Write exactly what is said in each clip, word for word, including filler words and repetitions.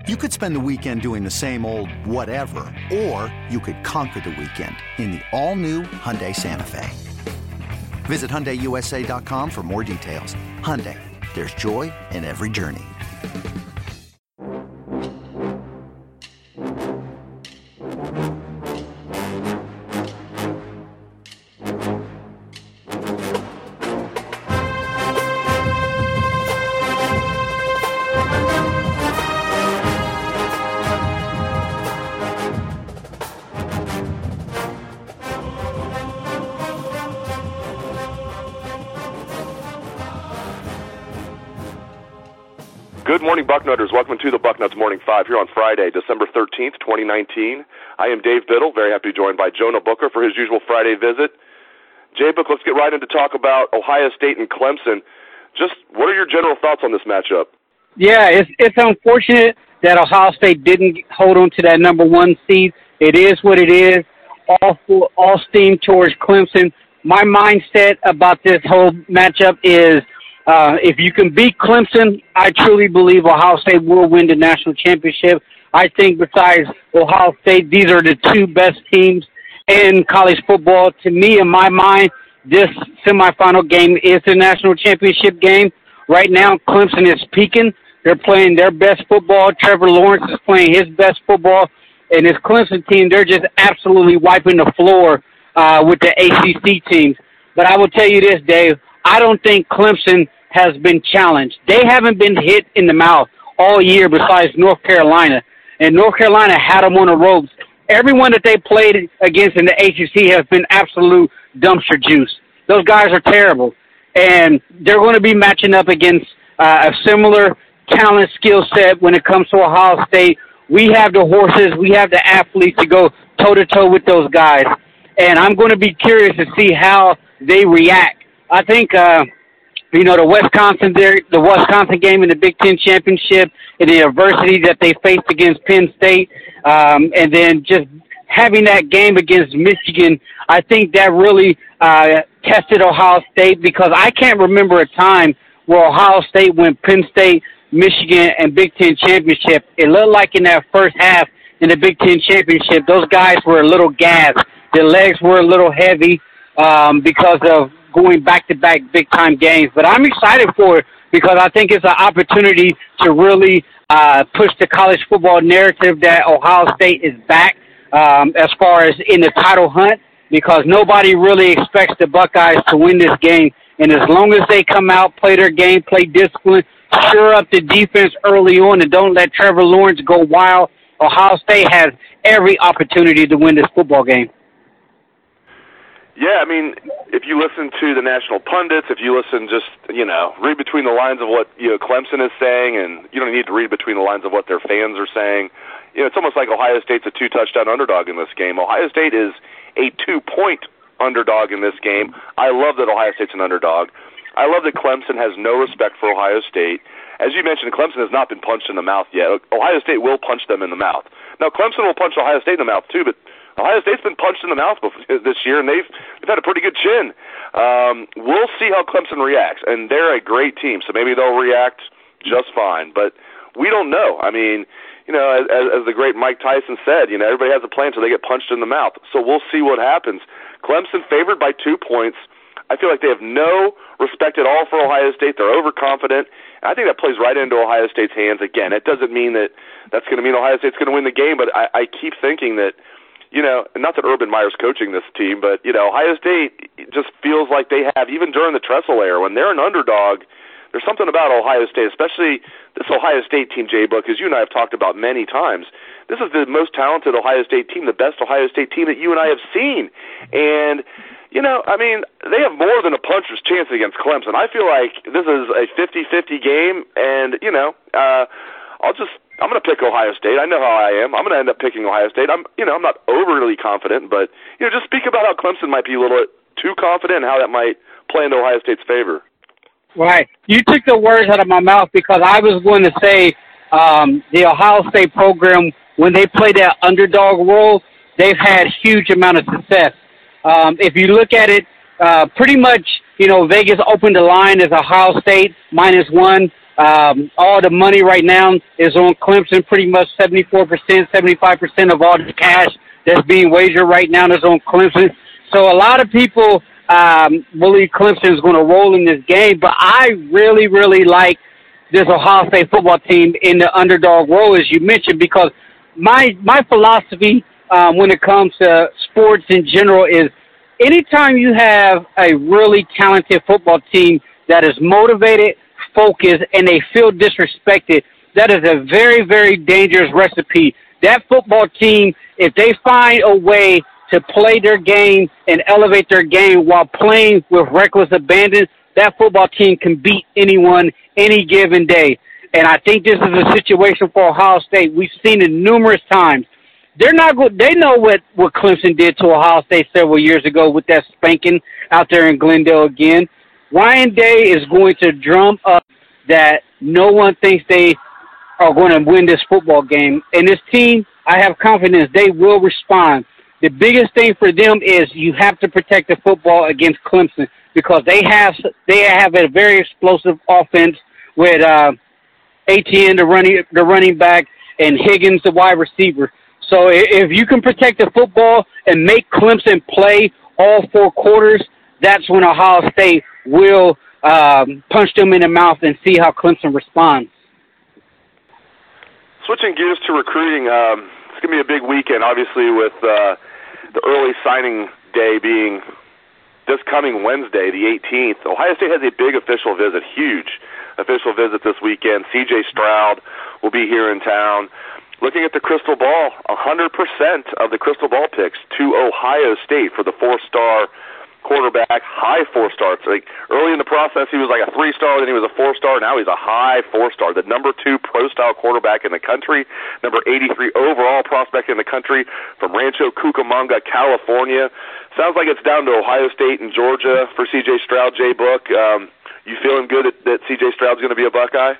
You could spend the weekend doing the same old whatever, or you could conquer the weekend in the all-new Hyundai Santa Fe. Visit Hyundai U S A dot com for more details. Hyundai, there's joy in every journey. Good morning, Bucknutters. Welcome to the Bucknuts Morning Five here on Friday, December thirteenth, twenty nineteen. I am Dave Biddle, very happy to be joined by Jonah Booker for his usual Friday visit. J-Book, let's get right into talk about Ohio State and Clemson. Just what are your general thoughts on this matchup? Yeah, it's it's unfortunate that Ohio State didn't hold on to that number one seed. It is what it is. All full, all steam towards Clemson. My mindset about this whole matchup is Uh, if you can beat Clemson, I truly believe Ohio State will win the national championship. I think besides Ohio State, these are the two best teams in college football. To me, in my mind, this semifinal game is the national championship game. Right now, Clemson is peaking. They're playing their best football. Trevor Lawrence is playing his best football. And this Clemson team, they're just absolutely wiping the floor uh, with the A C C teams. But I will tell you this, Dave, I don't think Clemson has been challenged. They haven't been hit in the mouth all year besides North Carolina. And North Carolina had them on the ropes. Everyone that they played against in the A C C has been absolute dumpster juice. Those guys are terrible. And they're going to be matching up against uh, a similar talent skill set when it comes to Ohio State. We have the horses. We have the athletes to go toe-to-toe with those guys. And I'm going to be curious to see how they react. I think, uh, you know, the Wisconsin there, the Wisconsin game in the Big Ten championship, and the adversity that they faced against Penn State, um, and then just having that game against Michigan, I think that really uh, tested Ohio State, because I can't remember a time where Ohio State went Penn State, Michigan, and Big Ten championship. It looked like in that first half in the Big Ten championship, those guys were a little gassed. Their legs were a little heavy um, because of going back-to-back big-time games. But I'm excited for it because I think it's an opportunity to really uh, push the college football narrative that Ohio State is back um, as far as in the title hunt, because nobody really expects the Buckeyes to win this game. And as long as they come out, play their game, play discipline, stir up the defense early on, and don't let Trevor Lawrence go wild, Ohio State has every opportunity to win this football game. Yeah, I mean, if you listen to the national pundits, if you listen just, you know, read between the lines of what, you know, Clemson is saying, and you don't need to read between the lines of what their fans are saying. You know, it's almost like Ohio State's a two-touchdown underdog in this game. Ohio State is a two-point underdog in this game. I love that Ohio State's an underdog. I love that Clemson has no respect for Ohio State. As you mentioned, Clemson has not been punched in the mouth yet. Ohio State will punch them in the mouth. Now, Clemson will punch Ohio State in the mouth too, but Ohio State's been punched in the mouth this year, and they've, they've had a pretty good chin. Um, we'll see how Clemson reacts, and they're a great team, so maybe they'll react just fine. But we don't know. I mean, you know, as, as the great Mike Tyson said, you know, everybody has a plan until they get punched in the mouth. So we'll see what happens. Clemson favored by two points. I feel like they have no respect at all for Ohio State. They're overconfident. And I think that plays right into Ohio State's hands. Again, it doesn't mean that that's going to mean Ohio State's going to win the game, but I, I keep thinking that, you know, not that Urban Meyer's coaching this team, but, you know, Ohio State just feels like they have, even during the Tressel era, when they're an underdog, there's something about Ohio State, especially this Ohio State team, J-Book, as you and I have talked about many times. This is the most talented Ohio State team, the best Ohio State team that you and I have seen. And, you know, I mean, they have more than a puncher's chance against Clemson. I feel like this is a fifty-fifty game, and, you know, uh, I'll just, I'm going to pick Ohio State. I know how I am. I'm going to end up picking Ohio State. I'm, you know, I'm not overly confident, but, you know, just speak about how Clemson might be a little bit too confident and how that might play into Ohio State's favor. Right. You took the words out of my mouth, because I was going to say um, the Ohio State program, when they play that underdog role, they've had huge amount of success. Um, if you look at it, uh, pretty much, you know, Vegas opened the line as Ohio State minus one Um, all the money right now is on Clemson. Pretty much seventy-four percent, seventy-five percent of all the cash that's being wagered right now is on Clemson. So a lot of people um, believe Clemson is going to roll in this game, but I really, really like this Ohio State football team in the underdog role, as you mentioned, because my my philosophy um, when it comes to sports in general is anytime you have a really talented football team that is motivated, focused, and they feel disrespected, that is a very, very dangerous recipe. That football team, if they find a way to play their game and elevate their game while playing with reckless abandon, that football team can beat anyone any given day. And I think this is a situation for Ohio State. We've seen it numerous times. They're not good. They know what, what Clemson did to Ohio State several years ago with that spanking out there in Glendale again. Ryan Day is going to drum up that no one thinks they are going to win this football game. And this team, I have confidence they will respond. The biggest thing for them is you have to protect the football against Clemson because they have they have a very explosive offense with uh, A T N, the running the running back, and Higgins, the wide receiver. So if you can protect the football and make Clemson play all four quarters, that's when Ohio State will um, punch them in the mouth and see how Clemson responds. Switching gears to recruiting, um, it's going to be a big weekend, obviously, with uh, the early signing day being this coming Wednesday, the eighteenth. Ohio State has a big official visit, huge official visit this weekend. C J Stroud will be here in town. Looking at the crystal ball, one hundred percent of the crystal ball picks to Ohio State for the four-star quarterback, high four-star. It's like early in the process, he was like a three-star, then he was a four-star. Now he's a high four-star, the number two pro-style quarterback in the country, number eighty-three overall prospect in the country from Rancho Cucamonga, California. Sounds like it's down to Ohio State and Georgia for C J Stroud. J. Book, um, you feeling good that, that C J Stroud's going to be a Buckeye?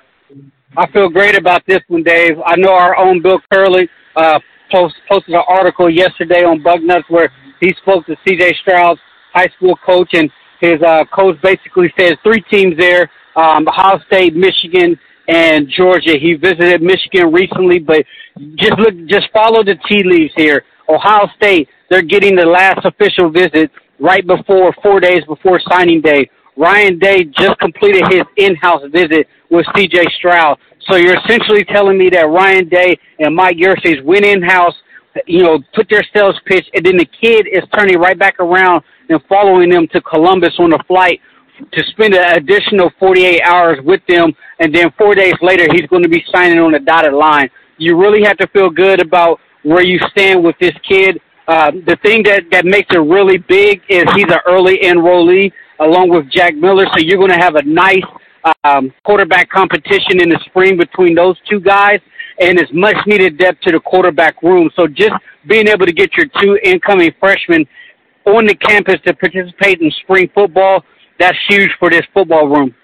I feel great about this one, Dave. I know our own Bill Curley uh, post, posted an article yesterday on Bucknuts where he spoke to C J Stroud's high school coach, and his uh, coach basically says three teams there, um, Ohio State, Michigan, and Georgia. He visited Michigan recently, but just look, just follow the tea leaves here. Ohio State, they're getting the last official visit right before, four days before signing day. Ryan Day just completed his in-house visit with C J Stroud. So you're essentially telling me that Ryan Day and Mike Yurcich went in-house, you know, put their sales pitch, and then the kid is turning right back around and following them to Columbus on a flight to spend an additional forty-eight hours with them, and then four days later he's going to be signing on the dotted line. You really have to feel good about where you stand with this kid. Uh, the thing that, that makes it really big is he's an early enrollee along with Jack Miller, so you're going to have a nice um, quarterback competition in the spring between those two guys, and it's much-needed depth to the quarterback room. So just being able to get your two incoming freshmen on the campus to participate in spring football, that's huge for this football room.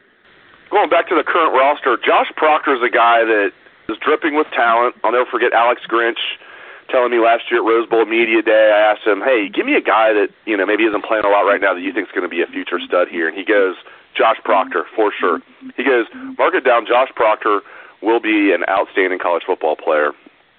Going back to the current roster, Josh Proctor is a guy that is dripping with talent. I'll never forget Alex Grinch telling me last year at Rose Bowl Media Day, I asked him, hey, give me a guy that, you know, maybe isn't playing a lot right now that you think is going to be a future stud here. And he goes, Josh Proctor, for sure. He goes, mark it down, Josh Proctor will be an outstanding college football player.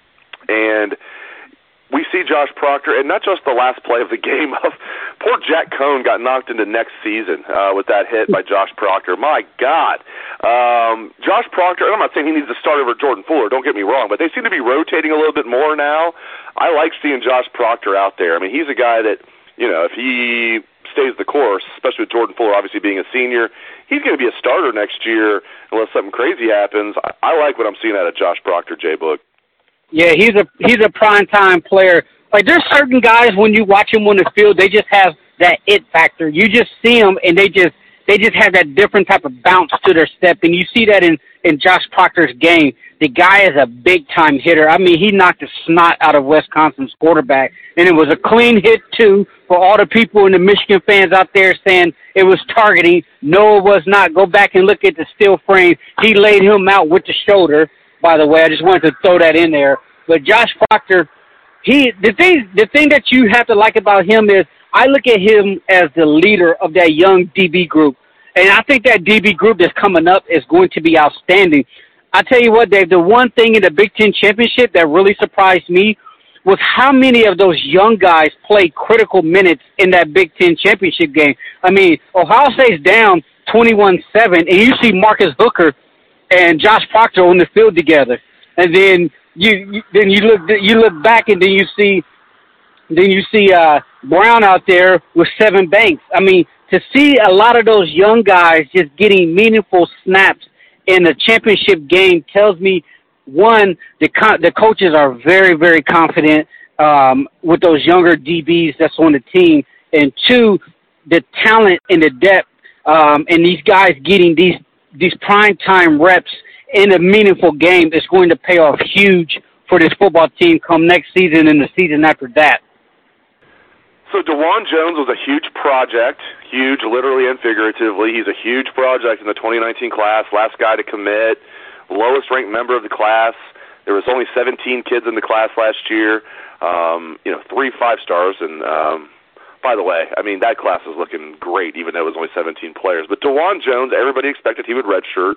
And we see Josh Proctor, and not just the last play of the game of poor Jack Cohn got knocked into next season uh, with that hit by Josh Proctor. My God. Um, Josh Proctor, and I'm not saying he needs to start over Jordan Fuller, don't get me wrong, but they seem to be rotating a little bit more now. I like seeing Josh Proctor out there. I mean, he's a guy that, you know, if he stays the course, especially with Jordan Fuller obviously being a senior, he's going to be a starter next year unless something crazy happens. I, I like what I'm seeing out of Josh Proctor, J. Book. Yeah, he's a he's a prime time player. Like there's certain guys when you watch him on the field, they just have that it factor. You just see them and they just they just have that different type of bounce to their step, and you see that in in Josh Proctor's game. The guy is a big time hitter. I mean, he knocked the snot out of Wisconsin's quarterback, and it was a clean hit too. For all the people and the Michigan fans out there saying it was targeting, no, it was not. Go back and look at the still frame. He laid him out with the shoulder. By the way, I just wanted to throw that in there. But Josh Proctor, he the thing the thing that you have to like about him is I look at him as the leader of that young D B group. And I think that D B group that's coming up is going to be outstanding. I tell you what, Dave, the one thing in the Big Ten Championship that really surprised me was how many of those young guys played critical minutes in that Big Ten Championship game. I mean, Ohio State's down twenty-one seven, and you see Marcus Hooker and Josh Proctor on the field together. And then you, you then you look you look back, and then you see then you see uh, Brown out there with Seven Banks. I mean, to see a lot of those young guys just getting meaningful snaps in a championship game tells me, one, the co- the coaches are very, very confident um, with those younger D Bs that's on the team, and two, the talent and the depth um, and these guys getting these these prime time reps in a meaningful game is going to pay off huge for this football team come next season and the season after that. So DeJuan Jones was a huge project, huge literally and figuratively. He's a huge project in the twenty nineteen class, last guy to commit, lowest ranked member of the class. There was only seventeen kids in the class last year, um, you know, three five stars. And um, by the way, I mean, that class is looking great, even though it was only seventeen players. But DeJuan Jones, everybody expected he would redshirt.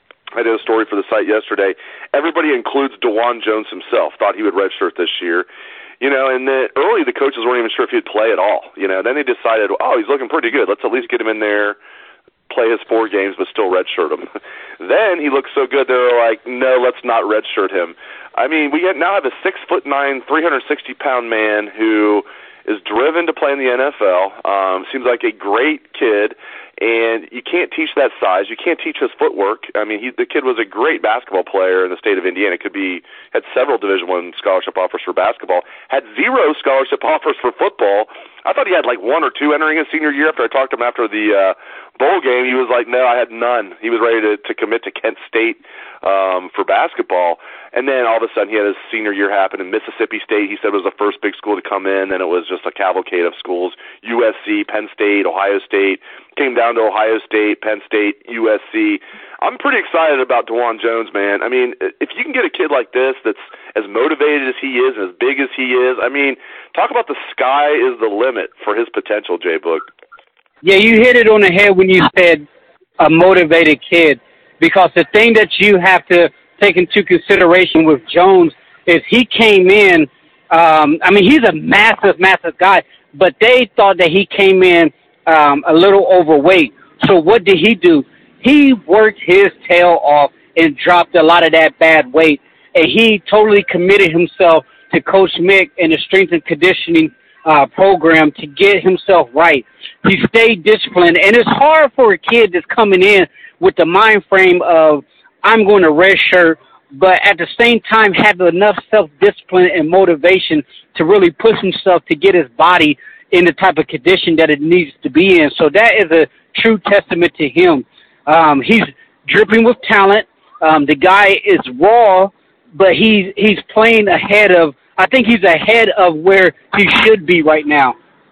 I did a story for the site yesterday. Everybody includes DeJuan Jones himself, thought he would redshirt this year. You know, and the, early the coaches weren't even sure if he'd play at all. You know, then they decided, oh, he's looking pretty good. Let's at least get him in there, play his four games, but still redshirt him. Then he looked so good, they were like, no, let's not redshirt him. I mean, we now have a six foot nine, three hundred sixty pound man who is driven to play in the N F L. Um, seems like a great kid. And you can't teach that size. You can't teach his footwork. I mean, he, the kid was a great basketball player in the state of Indiana. Could be had several Division One scholarship offers for basketball. Had zero scholarship offers for football. I thought he had like one or two entering his senior year. After I talked to him after the uh, bowl game, he was like, "No, I had none." He was ready to, to commit to Kent State um, for basketball. And then all of a sudden, he had his senior year happen in Mississippi State. He said it was the first big school to come in. Then it was just a cavalcade of schools: U S C, Penn State, Ohio State. Came down to Ohio State, Penn State, U S C. I'm pretty excited about DeJuan Jones, man. I mean, if you can get a kid like this that's as motivated as he is and as big as he is, I mean, talk about the sky is the limit for his potential, Jay Book. Yeah, you hit it on the head when you said a motivated kid, because the thing that you have to take into consideration with Jones is he came in, um, I mean, he's a massive, massive guy, but they thought that he came in Um, a little overweight. So what did he do? He worked his tail off and dropped a lot of that bad weight. And he totally committed himself to Coach Mick and the strength and conditioning uh, program to get himself right. He stayed disciplined. And it's hard for a kid that's coming in with the mind frame of, I'm going to redshirt, but at the same time have enough self-discipline and motivation to really push himself to get his body in the type of condition that it needs to be in. So that is a true testament to him. Um, he's dripping with talent. Um, the guy is raw, but he's he's playing ahead of, I think he's ahead of where he should be right now.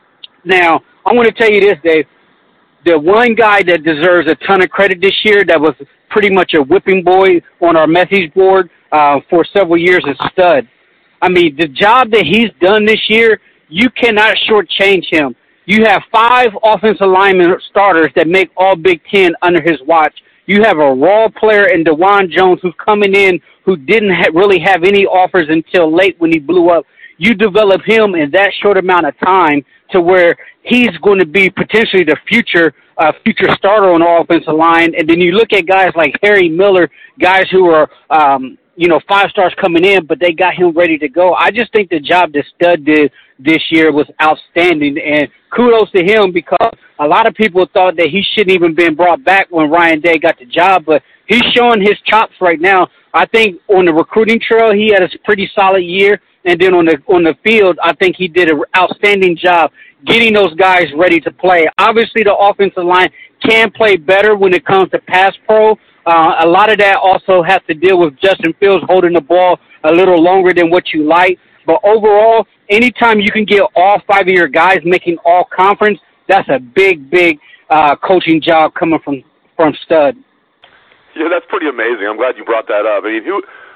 Now, I want to tell you this, Dave. The one guy that deserves a ton of credit this year that was pretty much a whipping boy on our message board uh, for several years is Stud. I mean, the job that he's done this year, you cannot shortchange him. You have five offensive lineman starters that make all Big Ten under his watch. You have a raw player in DeJuan Jones who's coming in who didn't ha- really have any offers until late when he blew up. You develop him in that short amount of time to where he's going to be potentially the future uh, future starter on the offensive line. And then you look at guys like Harry Miller, guys who are um, you know, five stars coming in, but they got him ready to go. I just think the job that Stud did this year was outstanding, and kudos to him, because a lot of people thought that he shouldn't even been brought back when Ryan Day got the job, but he's showing his chops right now. I think on the recruiting trail, he had a pretty solid year, and then on the on the field, I think he did an outstanding job getting those guys ready to play. Obviously, the offensive line can play better when it comes to pass pro. Uh, a lot of that also has to deal with Justin Fields holding the ball a little longer than what you like. But overall, anytime you can get all five of your guys making all conference, that's a big, big uh, coaching job coming from, from Stud. Yeah, that's pretty amazing. I'm glad you brought that up. I mean, who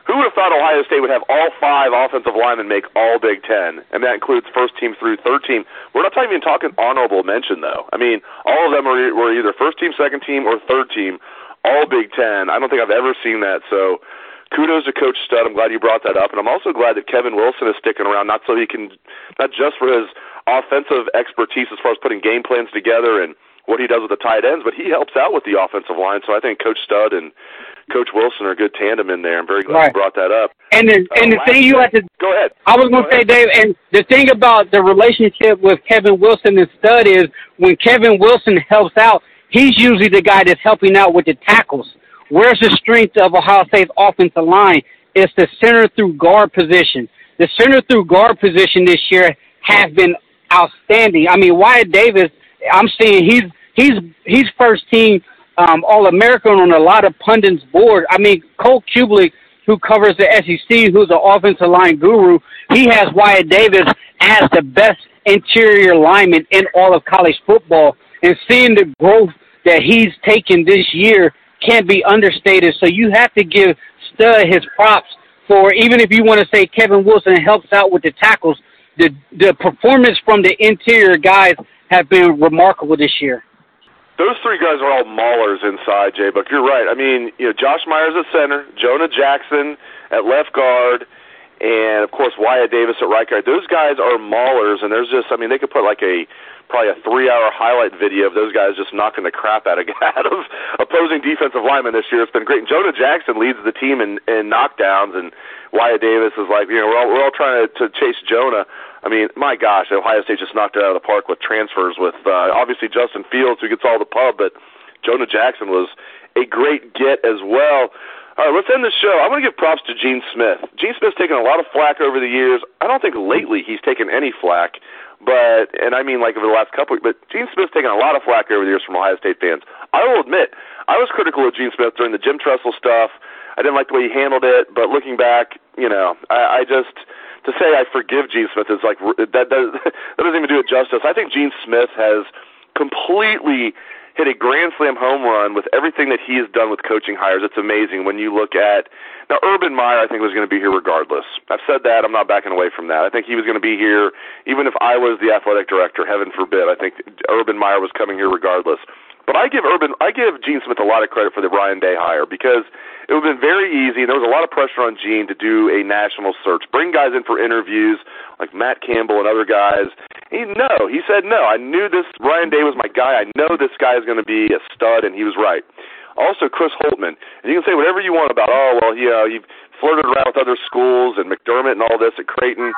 who would have thought Ohio State would have all five offensive linemen make all Big Ten, and that includes first team through third team. We're not even talking honorable mention, though. I mean, all of them were, were either first team, second team, or third team, all Big Ten. I don't think I've ever seen that, so kudos to Coach Stud. I'm glad you brought that up, and I'm also glad that Kevin Wilson is sticking around, not so he can, not just for his offensive expertise as far as putting game plans together and what he does with the tight ends, but he helps out with the offensive line. So I think Coach Stud and Coach Wilson are a good tandem in there. I'm very glad right. you brought that up. And the, and uh, the thing you have to go ahead. I was going to say, Dave, and the thing about the relationship with Kevin Wilson and Stud is when Kevin Wilson helps out, he's usually the guy that's helping out with the tackles. Where's the strength of Ohio State's offensive line? It's the center through guard position. The center through guard position this year has been outstanding. I mean, Wyatt Davis, I'm seeing he's he's he's first team um, All-American on a lot of pundits' board. I mean, Cole Kublik, who covers the S E C, who's an offensive line guru, he has Wyatt Davis as the best interior lineman in all of college football. And seeing the growth that he's taken this year can't be understated. So you have to give Stud his props for, even if you want to say Kevin Wilson helps out with the tackles, the the performance from the interior guys have been remarkable this year. Those three guys are all maulers inside, J-Buck. You're right. I mean, you know, Josh Myers at center, Jonah Jackson at left guard, and, of course, Wyatt Davis at right guard. Those guys are maulers, and there's just, I mean, they could put like a probably a three-hour highlight video of those guys just knocking the crap out of, out of opposing defensive linemen this year. It's been great. And Jonah Jackson leads the team in, in knockdowns, and Wyatt Davis is like, you know, we're all, we're all trying to, to chase Jonah. I mean, my gosh, Ohio State just knocked it out of the park with transfers with, uh, obviously, Justin Fields, who gets all the pub, but Jonah Jackson was a great get as well. All right, let's end the show. I want to give props to Gene Smith. Gene Smith's taken a lot of flack over the years. I don't think lately he's taken any flack, but, and I mean like over the last couple, but Gene Smith's taken a lot of flack over the years from Ohio State fans. I will admit, I was critical of Gene Smith during the Jim Tressel stuff. I didn't like the way he handled it, but looking back, you know, I, I just... to say I forgive Gene Smith is like that, that. That doesn't even do it justice. I think Gene Smith has completely hit a grand slam home run with everything that he has done with coaching hires. It's amazing when you look at now. Urban Meyer, I think, was going to be here regardless. I've said that. I'm not backing away from that. I think he was going to be here even if I was the athletic director. Heaven forbid. I think Urban Meyer was coming here regardless. But I give Urban, I give Gene Smith a lot of credit for the Ryan Day hire because it would have been very easy. There was a lot of pressure on Gene to do a national search, bring guys in for interviews like Matt Campbell and other guys. He no, he said no. I knew this. Ryan Day was my guy. I know this guy is going to be a stud, and he was right. Also, Chris Holtmann. And you can say whatever you want about, oh well, you know, he flirted around with other schools and McDermott and all this at Creighton.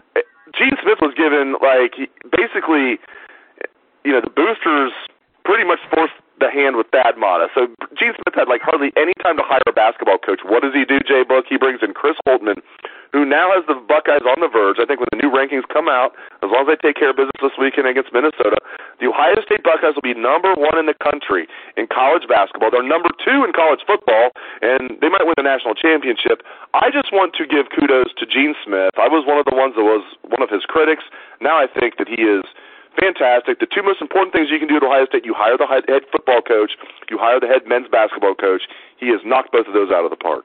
Gene Smith was given like he, basically, you know, the boosters pretty much forced the hand with Thad Matta. So Gene Smith had like hardly any time to hire a basketball coach. What does he do, Jay Book? He brings in Chris Holtmann, who now has the Buckeyes on the verge. I think when the new rankings come out, as long as they take care of business this weekend against Minnesota, the Ohio State Buckeyes will be number one in the country in college basketball. They're number two in college football, and they might win the national championship. I just want to give kudos to Gene Smith. I was one of the ones that was one of his critics. Now I think that he is fantastic. The two most important things you can do at Ohio State, you hire the head football coach, you hire the head men's basketball coach. He has knocked both of those out of the park.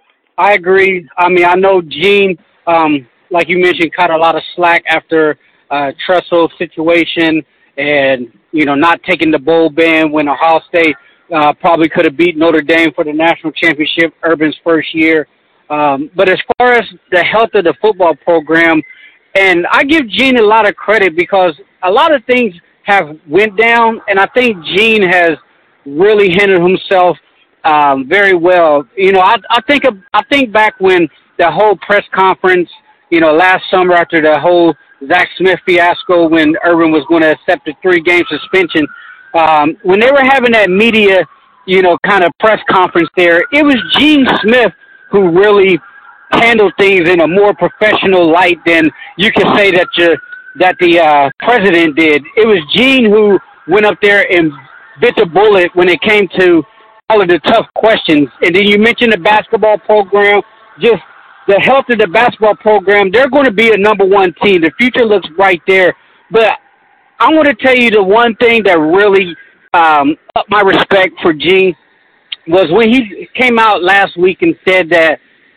I agree. I mean, I know Gene, um, like you mentioned, caught a lot of slack after uh, Tressel's situation and, you know, not taking the bowl ban when Ohio State uh, probably could have beat Notre Dame for the national championship, Urban's first year. Um, but as far as the health of the football program, and I give Gene a lot of credit because a lot of things have went down, and I think Gene has really handled himself um, very well. You know, I, I think of, I think back when the whole press conference, you know, last summer after the whole Zach Smith fiasco when Urban was going to accept a three-game suspension, um, when they were having that media, you know, kind of press conference there, it was Gene Smith who really handled things in a more professional light than you can say that you that the uh, president did. It was Gene who went up there and bit the bullet when it came to all of the tough questions. And then you mentioned the basketball program, just the health of the basketball program. They're going to be a number one team. The future looks bright there. But I want to tell you the one thing that really um, upped my respect for Gene was when he came out last week and said that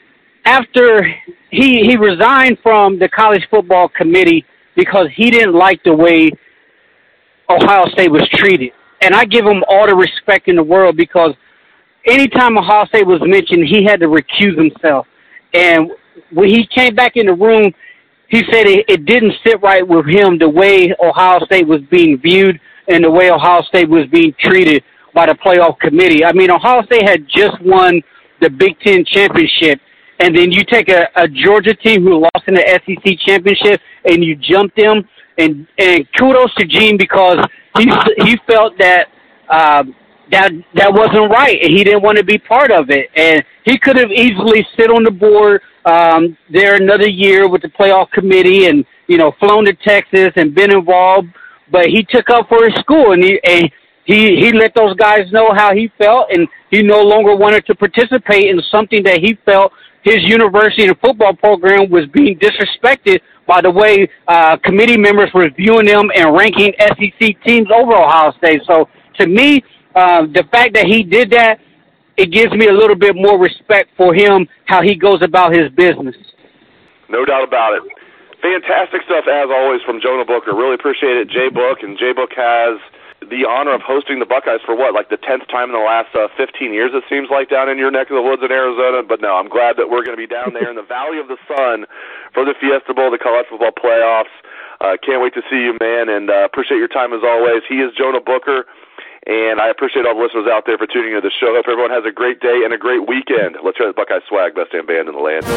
after he he resigned from the college football committee because he didn't like the way Ohio State was treated. And I give him all the respect in the world because anytime Ohio State was mentioned, he had to recuse himself. And when he came back in the room, he said it, it didn't sit right with him the way Ohio State was being viewed and the way Ohio State was being treated by the playoff committee. I mean, Ohio State had just won the Big Ten championship, and then you take a, a Georgia team who lost in the S E C championship and you jump them. And and kudos to Gene because he he felt that uh, that that wasn't right, and he didn't want to be part of it. And he could have easily sit on the board um, there another year with the playoff committee, and you know flown to Texas and been involved. But he took up for his school, and he and he he let those guys know how he felt, and he no longer wanted to participate in something that he felt his university and football program was being disrespected by the way uh, committee members were viewing them and ranking S E C teams over Ohio State. So to me, uh, the fact that he did that, it gives me a little bit more respect for him, how he goes about his business. No doubt about it. Fantastic stuff, as always, from Jonah Booker. Really appreciate it, J-Book. And J-Book has the honor of hosting the Buckeyes for what, like the tenth time in the last uh, fifteen years, it seems like, down in your neck of the woods in Arizona. But no, I'm glad that we're going to be down there in the Valley of the Sun for the Fiesta Bowl, the college football playoffs. Uh, can't wait to see you, man, and uh, appreciate your time as always. He is Jonah Booker, and I appreciate all the listeners out there for tuning into the show. Hope everyone has a great day and a great weekend. Let's hear the Buckeye swag, best damn band in the land.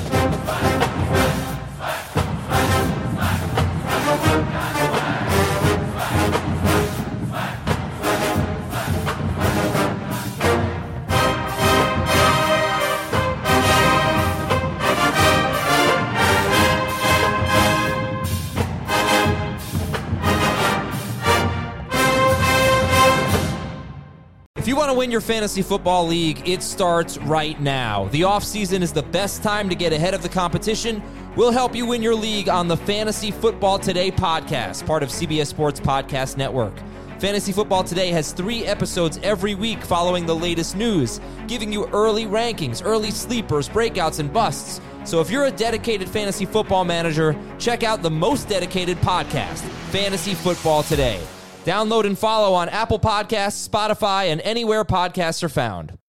If you want to win your fantasy football league, it starts right now. The offseason is the best time to get ahead of the competition. We'll help you win your league on the Fantasy Football Today podcast, part of C B S Sports Podcast Network. Fantasy Football Today has three episodes every week following the latest news, giving you early rankings, early sleepers, breakouts, and busts. So if you're a dedicated fantasy football manager, check out the most dedicated podcast, Fantasy Football Today. Download and follow on Apple Podcasts, Spotify, and anywhere podcasts are found.